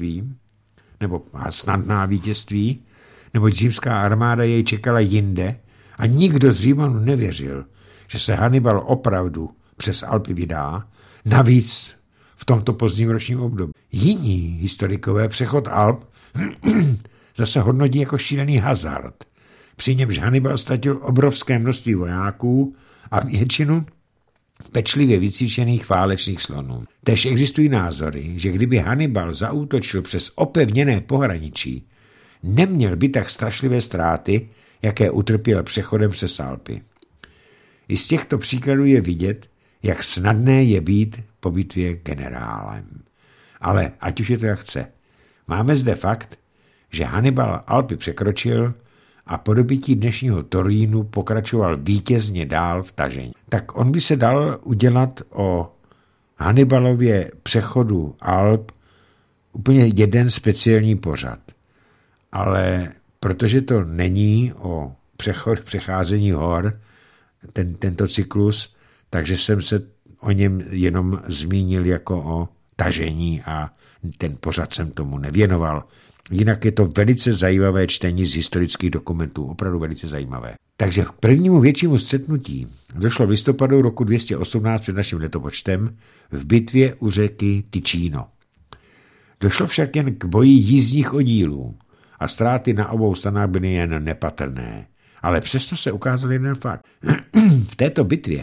vítězství, neboť římská armáda jej čekala jinde a nikdo z Římanů nevěřil, že se Hannibal opravdu přes Alpy vydá, navíc v tomto pozdním ročním období. Jiní historikové přechod Alp zase hodnotí jako šílený hazard, při němž Hannibal ztratil obrovské množství vojáků a většinu pečlivě vycvičených válečných slonů. Též existují názory, že kdyby Hannibal zaútočil přes opevněné pohraničí, neměl by tak strašlivé ztráty, jaké utrpěl přechodem přes Alpy. I z těchto příkladů je vidět, jak snadné je být po bitvě generálem. Ale ať už je to jak chce. Máme zde fakt, že Hannibal Alpy překročil a po dobytí dnešního Turínu pokračoval vítězně dál v tažení. Tak on by se dal udělat o Hannibalově přechodu Alp úplně jeden speciální pořad. Ale protože to není o přecházení hor, tento cyklus, takže jsem se o něm jenom zmínil jako o tažení a ten pořad jsem tomu nevěnoval. Jinak je to velice zajímavé čtení z historických dokumentů, opravdu velice zajímavé. Takže k prvnímu většímu střetnutí došlo v listopadu roku 218 před naším letopočtem v bitvě u řeky Ticino. Došlo však jen k boji jízdních oddílů a ztráty na obou stranách byly jen nepatrné. Ale přesto se ukázal jeden fakt. V této bitvě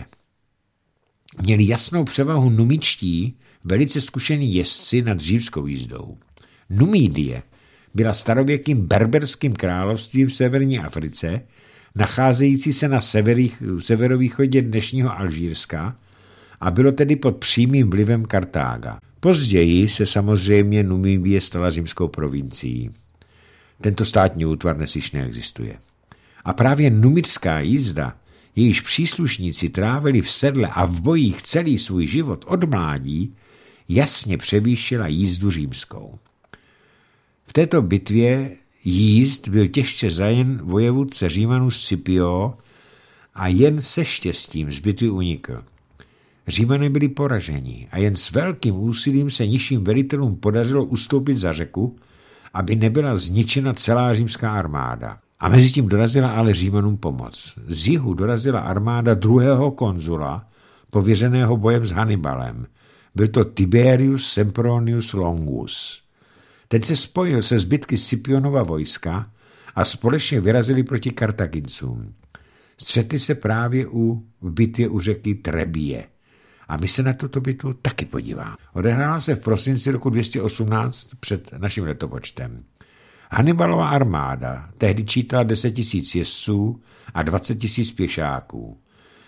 měli jasnou převahu numičtí, velice zkušení jezdci nad římskou jízdou. Numídie byla starověkým berberským královstvím v severní Africe, nacházející se na severovýchodě dnešního Alžírska a bylo tedy pod přímým vlivem Kartága. Později se samozřejmě Numídie stala římskou provincií. Tento státní útvar dnes již neexistuje. A právě numidská jízda, jejíž příslušníci trávili v sedle a v bojích celý svůj život od mládí, jasně převýšila jízdu římskou. V této bitvě jízd byl těžce zajen vojevůdce Římanů Scipio a jen se štěstím z bitvy unikl. Římané byli poraženi a jen s velkým úsilím se nižším velitelům podařilo ustoupit za řeku, aby nebyla zničena celá římská armáda. A mezi tím dorazila ale Římanům pomoc. Z jihu dorazila armáda druhého konzula, pověřeného bojem s Hannibalem. Byl to Tiberius Sempronius Longus. Ten se spojil se zbytky Scipionova vojska a společně vyrazili proti Kartagincům. Střetli se právě v bitvě u řeky Trebie. A my se na tuto bitvu taky podíváme. Odehrála se v prosinci roku 218 před naším letopočtem. Hannibalova armáda tehdy čítala 10 000 jezdců a 20 000 pěšáků.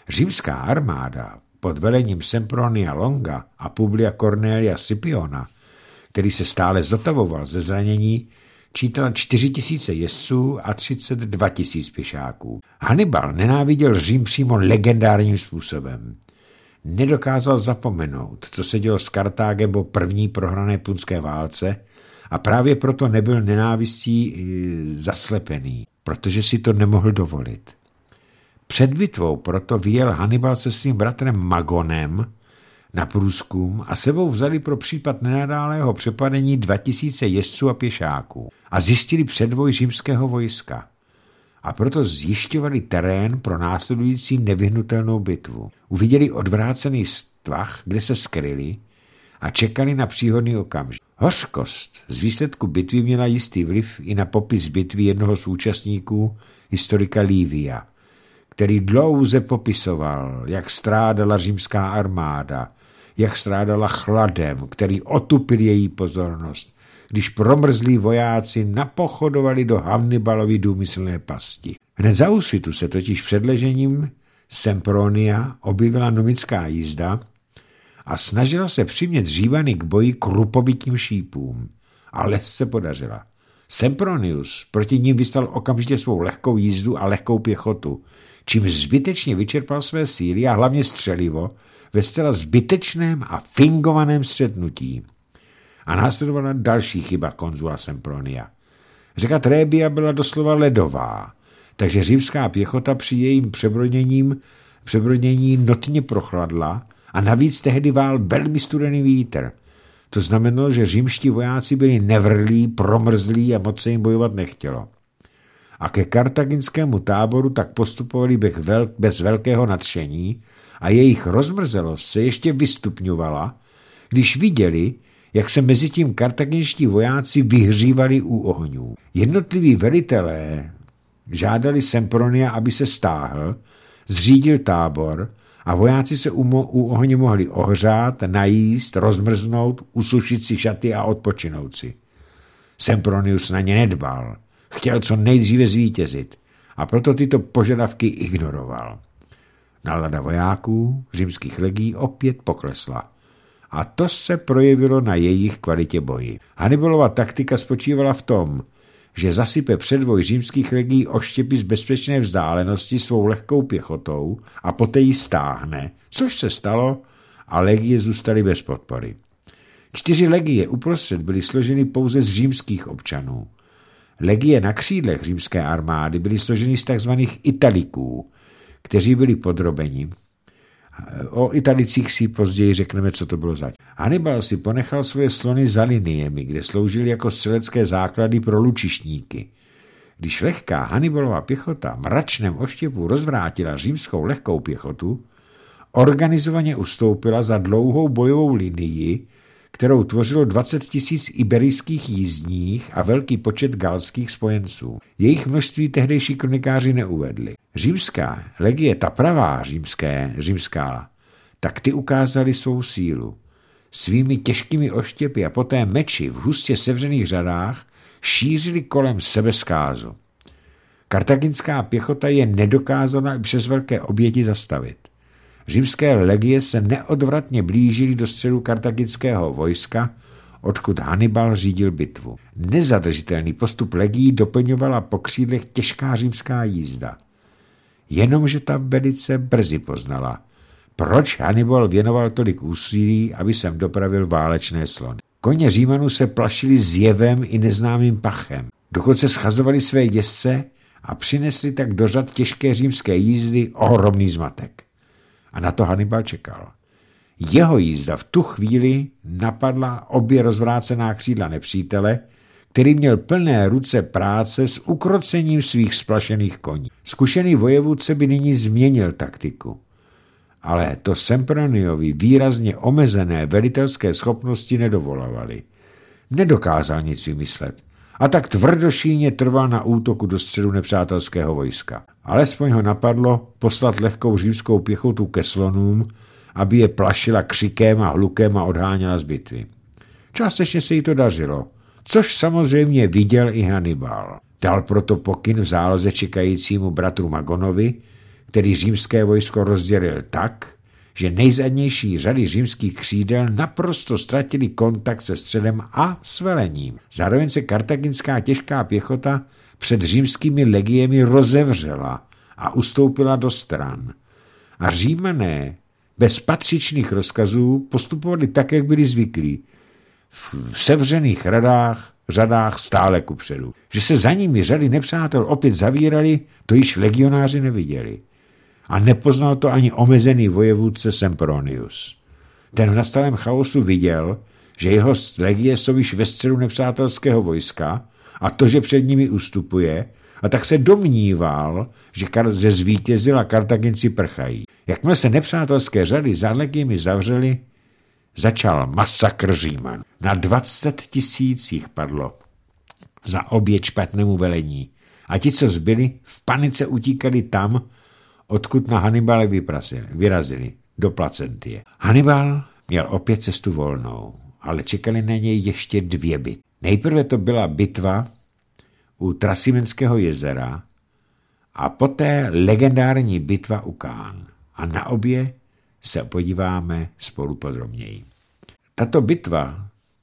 Římská armáda pod velením Sempronia Longa a Publia Cornelia Scipiona, který se stále zotavoval ze zranění, čítala 4 000 jezdců a 32 000 pěšáků. Hannibal nenáviděl Řím přímo legendárním způsobem. Nedokázal zapomenout, co se dělo s Kartágem po první prohrané punské válce a právě proto nebyl nenávistí zaslepený, protože si to nemohl dovolit. Před bitvou proto vyjel Hannibal se svým bratrem Magonem na průzkum a sebou vzali pro případ nenadálého přepadení 2000 jezdců a pěšáků a zjistili předvoj římského vojska. A proto zjišťovali terén pro následující nevyhnutelnou bitvu. Uviděli odvrácený stvah, kde se skryli a čekali na příhodný okamžik. Hořkost z výsledku bitvy měla jistý vliv i na popis bitvy jednoho z účastníků, historika Livia, který dlouze popisoval, jak strádala římská armáda, jak strádala chladem, který otupil její pozornost, když promrzlí vojáci napochodovali do Hannibalovy důmyslné pasti. Hned za úsvitu se totiž před ležením Sempronia objevila numická jízda a snažila se přimět Římany k boji krupobitým šípům. Ale se podařila. Sempronius proti ním vyslal okamžitě svou lehkou jízdu a lehkou pěchotu, čím zbytečně vyčerpal své síly a hlavně střelivo ve zcela zbytečném a fingovaném střetnutí. A následovala další chyba konzula Sempronia. Řeka Trébia byla doslova ledová, takže římská pěchota při jejím přebronění notně prochladla a navíc tehdy vál velmi studený vítr. To znamenalo, že římští vojáci byli nevrlí, promrzlí a moc se jim bojovat nechtělo. A ke kartaginskému táboru tak postupovali bez velkého nadšení a jejich rozmrzelost se ještě vystupňovala, když viděli, jak se mezitím kartaginští vojáci vyhřívali u ohňů. Jednotliví velitelé žádali Sempronia, aby se stáhl, zřídil tábor a vojáci se u ohně mohli ohřát, najíst, rozmrznout, usušit si šaty a odpočinout si. Sempronius na ně nedbal. Chtěl co nejdříve zvítězit a proto tyto požadavky ignoroval. Nálada vojáků římských legií opět poklesla. A to se projevilo na jejich kvalitě boji. Hannibalova taktika spočívala v tom, že zasype předvoj římských legií oštěpy z bezpečné vzdálenosti svou lehkou pěchotou a poté ji stáhne, což se stalo a legie zůstaly bez podpory. 4 legie uprostřed byly složeny pouze z římských občanů. Legie na křídlech římské armády byly složeny z tzv. Italiků, kteří byli podrobeni. O Italicích si později řekneme, co to bylo zač. Hannibal si ponechal svoje slony za liniemi, kde sloužily jako střelecké základy pro lučišníky. Když lehká Hannibalova pěchota v mračném oštěpu rozvrátila římskou lehkou pěchotu, organizovaně ustoupila za dlouhou bojovou linii, kterou tvořilo 20 000 iberijských jízdních a velký počet galských spojenců. Jejich množství tehdejší kronikáři neuvedli. Římská legie, ta pravá římská, tak ty ukázali svou sílu. Svými těžkými oštěpy a poté meči v hustě sevřených řadách šířili kolem sebe zkázu. Kartaginská pěchota je nedokázala i přes velké oběti zastavit. Římské legie se neodvratně blížily do středu kartaginského vojska, odkud Hannibal řídil bitvu. Nezadržitelný postup legií doplňovala po křídlech těžká římská jízda. Jenomže ta velice brzy poznala, proč Hannibal věnoval tolik úsilí, aby sem dopravil válečné slony. Koně Římanů se plašili zjevem i neznámým pachem. Dokonce schazovali své jezdce a přinesli tak do řad těžké římské jízdy ohromný zmatek. A na to Hannibal čekal. Jeho jízda v tu chvíli napadla obě rozvrácená křídla nepřítele, který měl plné ruce práce s ukrocením svých splašených koní. Zkušený vojevůdce by nyní změnil taktiku. Ale to Semproniovi výrazně omezené velitelské schopnosti nedovolovaly. Nedokázal nic vymyslet a tak tvrdošíjně trval na útoku do středu nepřátelského vojska. Alespoň ho napadlo poslat lehkou římskou pěchotu ke slonům, aby je plašila křikem a hlukem a odháněla z bitvy. Částečně se jí to dařilo, což samozřejmě viděl i Hannibal. Dal proto pokyn v záloze čekajícímu bratru Magonovi, který římské vojsko rozdělil tak, že nejzadnější řady římských křídel naprosto ztratili kontakt se středem a s velením. Zároveň se kartaginská těžká pěchota před římskými legiemi rozevřela a ustoupila do stran. A Římané bez patřičných rozkazů postupovali tak, jak byli zvyklí, v sevřených řadách stále kupředu. Že se za nimi řady nepřátel opět zavíraly, to již legionáři neviděli. A nepoznal to ani omezený vojevůdce Sempronius. Ten v nastalém chaosu viděl, že jeho legie jsou již ve středu nepřátelského vojska a to, že před nimi ustupuje, a tak se domníval, že zvítězil a Kartaginci prchají. Jakmile se nepřátelské řady za legiemi zavřely, začal masakr Říman. Na 20 000 jich padlo za oběť špatnému velení. A ti, co zbyli, v panice utíkali tam, odkud na Hannibale vyrazili, do Placentie. Hannibal měl opět cestu volnou, ale čekali na něj ještě 2 bitvy. Nejprve to byla bitva u Trasimenského jezera a poté legendární bitva u Cannes. A na obě se podíváme spolu podrobněji. Tato bitva,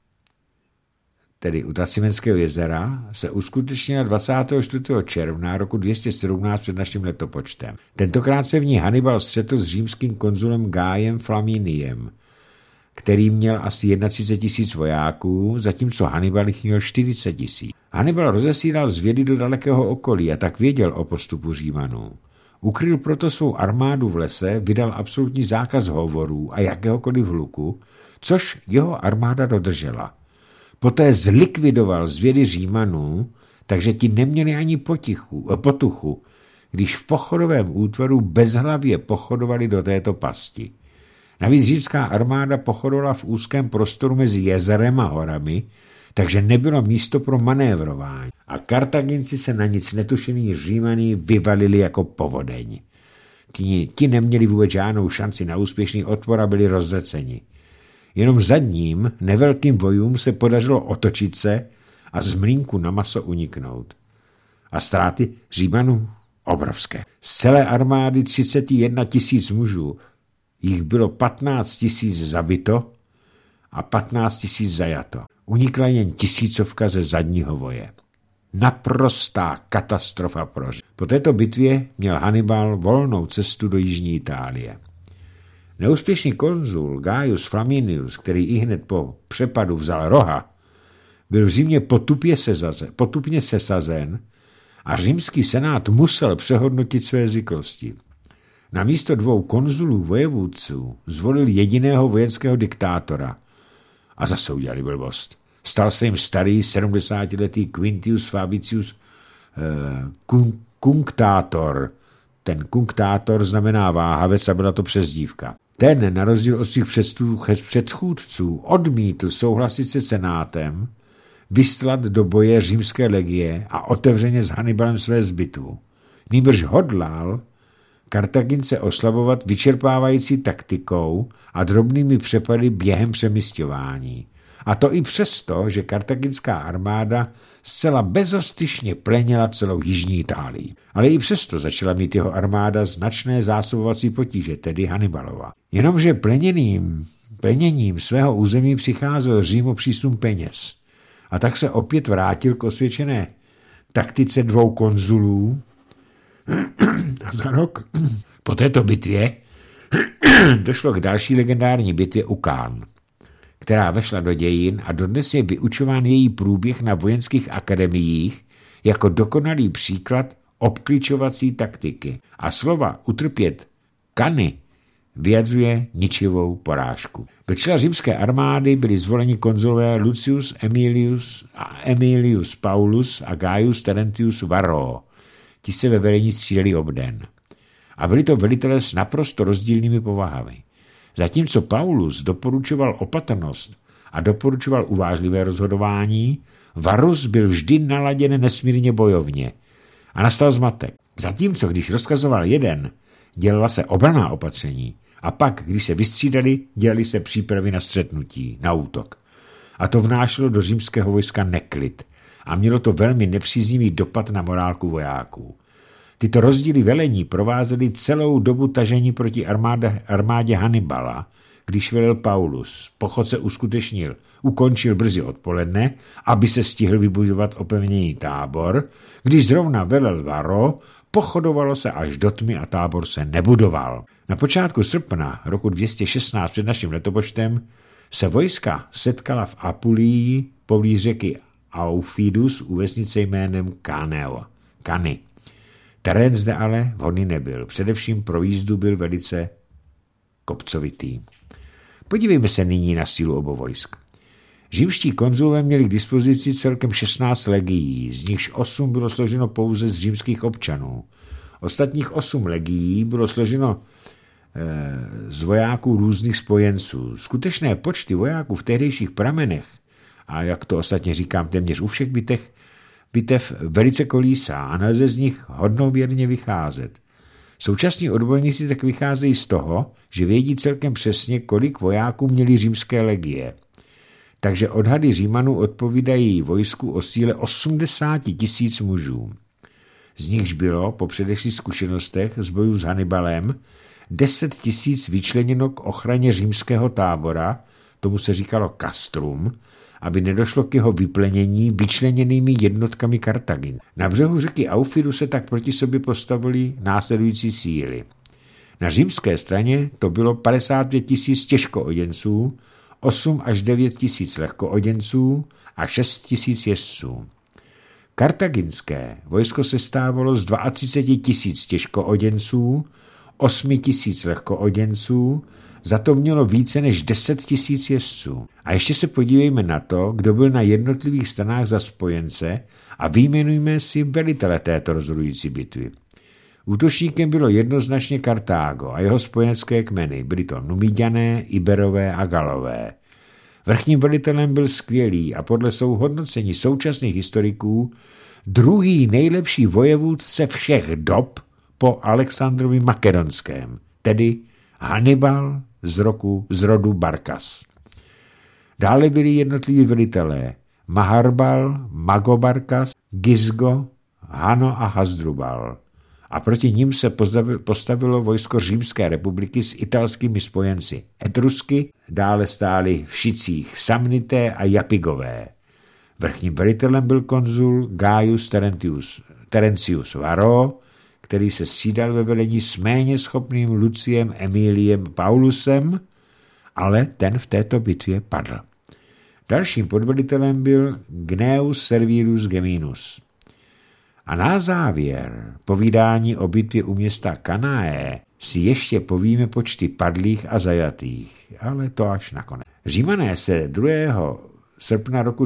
tedy u Trasimenského jezera, se uskutečnila 24. června roku 217 před naším letopočtem. Tentokrát se v ní Hannibal střetl s římským konzulem Gaiem Flaminiem, který měl asi 31 000 vojáků, zatímco Hannibal jich měl 40 000. Hannibal rozesílal zvědy do dalekého okolí a tak věděl o postupu Římanů. Ukryl proto svou armádu v lese, vydal absolutní zákaz hovorů a jakéhokoliv hluku, což jeho armáda dodržela. Poté zlikvidoval zvědy Římanů, takže ti neměli ani potuchu, když v pochodovém útvaru bezhlavě pochodovali do této pasti. Navíc římská armáda pochodovala v úzkém prostoru mezi jezerem a horami, takže nebylo místo pro manévrování. A Kartaginci se na nic netušený Římaní vyvalili jako povodeň. Ti neměli vůbec žádnou šanci na úspěšný odpor a byli rozřeceni. Jenom zadním nevelkým bojům se podařilo otočit se a z mlýnku na maso uniknout. A ztráty Římanů obrovské. Z celé armády 31 000 mužů jich bylo 15 000 zabito a 15 000 zajato. Unikla jen 1000 ze zadního voje. Naprostá katastrofa pro Řím. Po této bitvě měl Hannibal volnou cestu do jižní Itálie. Neúspěšný konzul Gaius Flaminius, který ihned po přepadu vzal roha, byl v Římě potupně sesazen a římský senát musel přehodnotit své zvyklosti. Na místo 2 konzulů vojevůdců zvolil jediného vojenského diktátora a zase udělali blbost. Stal se jim starý 70letý Quintius Fabricius Cunctator. Ten Cunctator znamená váhavec a byla to přezdívka. Ten, na rozdíl od svých předchůdců, odmítl souhlasit se senátem, vyslat do boje římské legie a otevřeně s Hannibalem své zbytvu. Nýbrž hodlal Kartagince oslabovat vyčerpávající taktikou a drobnými přepady během přemisťování. A to i přesto, že kartaginská armáda zcela bezostyšně plenila celou jižní Itálii. Ale i přesto začala mít jeho armáda značné zásobovací potíže, tedy Hannibalova. Jenomže pleněním svého území přicházel Řím o přísun peněz. A tak se opět vrátil k osvědčené taktice 2 konzulů. A za rok po této bitvě došlo k další legendární bitvě u Cannes, která vešla do dějin a dodnes je vyučován její průběh na vojenských akademiích jako dokonalý příklad obklíčovací taktiky. A slova utrpět kany vyjadřuje ničivou porážku. Do čela římské armády byli zvoleni konzulové Lucius Aemilius Paulus a Gaius Terentius Varro. Ti se ve velení střídali obden. A byli to velitelé s naprosto rozdílnými povahami. Zatímco Paulus doporučoval opatrnost a doporučoval uvážlivé rozhodování, Varus byl vždy naladěn nesmírně bojovně a nastal zmatek. Zatímco, když rozkazoval jeden, dělala se obranná opatření a pak, když se vystřídali, dělali se přípravy na střetnutí, na útok. A to vnášelo do římského vojska neklid a mělo to velmi nepříznivý dopad na morálku vojáků. Tyto rozdíly velení provázely celou dobu tažení proti armádě Hannibala, když velel Paulus. Pochod se ukončil brzy odpoledne, aby se stihl vybudovat opevněný tábor. Když zrovna velel Varro, pochodovalo se až do tmy a tábor se nebudoval. Na počátku srpna roku 216 před naším letopočtem se vojska setkala v Apulii poblíž řeky Aufidus u vesnice jménem Kany. Terén zde ale vhodný nebyl. Především pro jízdu byl velice kopcovitý. Podívejme se nyní na sílu obou vojsk. Římští konzulové měli k dispozici celkem 16 legií, z nichž 8 bylo složeno pouze z římských občanů. Ostatních 8 legií bylo složeno z vojáků různých spojenců. Skutečné počty vojáků v tehdejších pramenech, a jak to ostatně říkám téměř u všech bitev velice kolísá a nelze z nich hodnověrně vycházet. Současní odborníci tak vycházejí z toho, že vědí celkem přesně, kolik vojáků měly římské legie. Takže odhady Římanů odpovídají vojsku o síle 80 000 mužů. Z nichž bylo, po předešlých zkušenostech z bojů s Hannibalem, 10 000 vyčleněno k ochraně římského tábora, tomu se říkalo castrum, aby nedošlo k jeho vyplenění vyčleněnými jednotkami Kartagin. Na břehu řeky Aufidu se tak proti sobě postavili následující síly. Na římské straně to bylo 55 000 těžkooděnců, 8 až 9 000 lehkooděnců a 6 000 jezdců. Kartaginské vojsko se stávalo z 32 000 těžkooděnců, 8 000 lehkooděnců, za to mělo více než 10 000 jezdců. A ještě se podívejme na to, kdo byl na jednotlivých stranách za spojence a vyjmenujme si velitele této rozhodující bitvy. Útočníkem bylo jednoznačně Kartágo a jeho spojenecké kmeny. Byli to Numiďané, Iberové a Galové. Vrchním velitelem byl skvělý a podle souhodnocení současných historiků druhý nejlepší vojevůdce všech dob po Alexandrovi Makedonském, tedy Hannibal z rodu Barkas. Dále byli jednotliví velitelé Maharbal, Magobarkas, Gisgo, Hano a Hasdrubal. A proti nim se postavilo vojsko Římské republiky s italskými spojenci Etrusky, dále stáli v šicích Samnité a Japigové. Vrchním velitelem byl konzul Gaius Terentius Varro, který se střídal ve velení s méně schopným Luciem Emiliem Paulusem, ale ten v této bitvě padl. Dalším podvelitelem byl Gnaeus Servilus Geminus. A na závěr povídání o bitvě u města Kanae si ještě povíme počty padlých a zajatých, ale to až nakonec. Římané se 2. srpna roku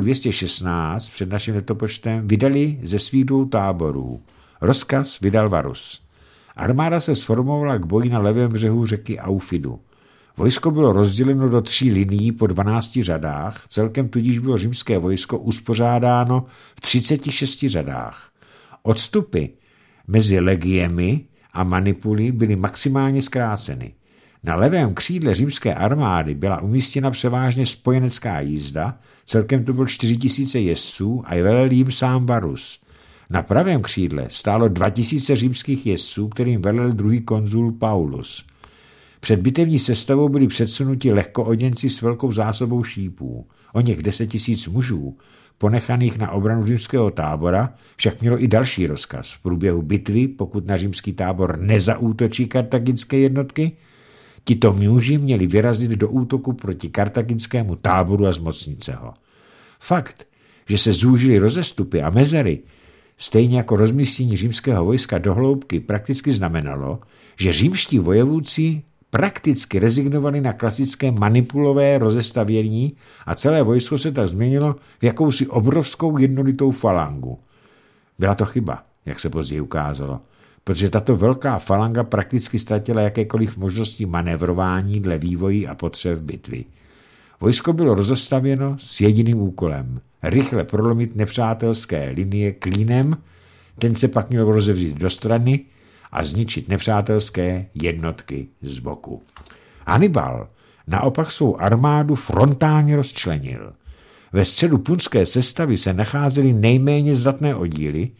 216 před naším letopočtem vydali ze svých 2 táborů. Rozkaz vydal Varus. Armáda se sformovala k boji na levém břehu řeky Aufidu. Vojsko bylo rozděleno do 3 linií po 12 řadách, celkem tudíž bylo římské vojsko uspořádáno v 36 řadách. Odstupy mezi legiemi a manipuly byly maximálně zkráceny. Na levém křídle římské armády byla umístěna převážně spojenecká jízda, celkem to bylo 4 000 jezdců a velel jim sám Varus. Na pravém křídle stálo 2000 římských jezdců, kterým velel druhý konzul Paulus. Před bitevní sestavou byli předsunuti lehkooděnci s velkou zásobou šípů. O něch 10 000 mužů, ponechaných na obranu římského tábora, však mělo i další rozkaz. V průběhu bitvy, pokud na římský tábor nezaútočí kartaginské jednotky, tito muži měli vyrazit do útoku proti kartaginskému táboru a zmocnit ho. Fakt, že se zúžily rozestupy a mezery, stejně jako rozmístění římského vojska do hloubky, prakticky znamenalo, že římští vojevůdci prakticky rezignovali na klasické manipulové rozestavění a celé vojsko se tak změnilo v jakousi obrovskou jednolitou falangu. Byla to chyba, jak se později ukázalo, protože tato velká falanga prakticky ztratila jakékoliv možnosti manévrování dle vývoji a potřeb bitvy. Vojsko bylo rozestavěno s jediným úkolem – rychle prolomit nepřátelské linie klínem, ten se pak měl rozevřít do strany a zničit nepřátelské jednotky z boku. Hannibal naopak svou armádu frontálně rozčlenil. Ve středu punské sestavy se nacházely nejméně zdatné oddíly,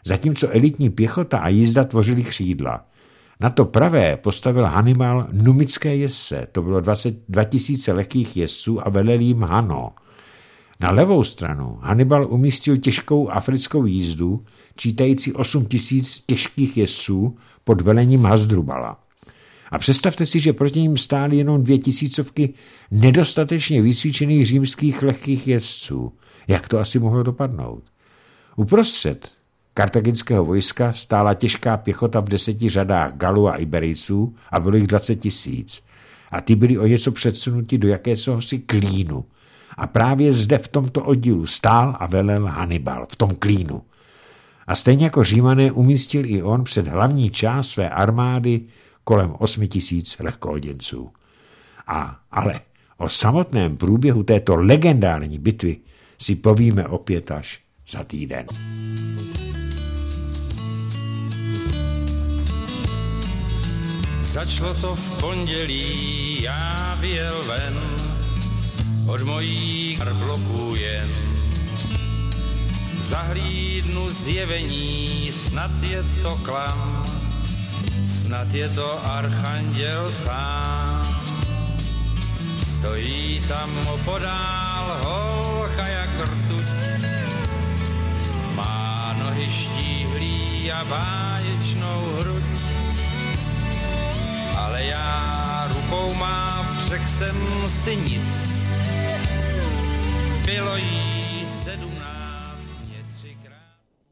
zatímco elitní pěchota a jízda tvořily křídla. Na to pravé postavil Hannibal numické jezdce, to bylo 2000 lehkých jezdců a velel jim Hanno. Na levou stranu Hannibal umístil těžkou africkou jízdu, čítající 8000 těžkých jezdců pod velením Hasdrubala. A představte si, že proti ním stály jenom 2000 nedostatečně vycvičených římských lehkých jezdců. Jak to asi mohlo dopadnout? Uprostřed kartaginského vojska stála těžká pěchota v 10 řadách Galů a Iberejců a bylo jich 20 000. A ty byli o něco předsunuti do jakéhosi klínu. A právě zde v tomto oddílu stál a velel Hannibal, v tom klínu. A stejně jako Římané umístil i on před hlavní část své armády kolem 8 000 lehkooděnců. Ale o samotném průběhu této legendární bitvy si povíme opět až za týden. Začalo to v pondělí, já vyjel ven, od mojí bloků jen. Zahlídnu zjevení, snad je to klam, snad je to archanděl sám. Stojí tam opodál holka jak rtuť, má nohy štíhlý a báječnou hruď. Ale já rukou máv, řekl jsem si nic, bylo jí 17.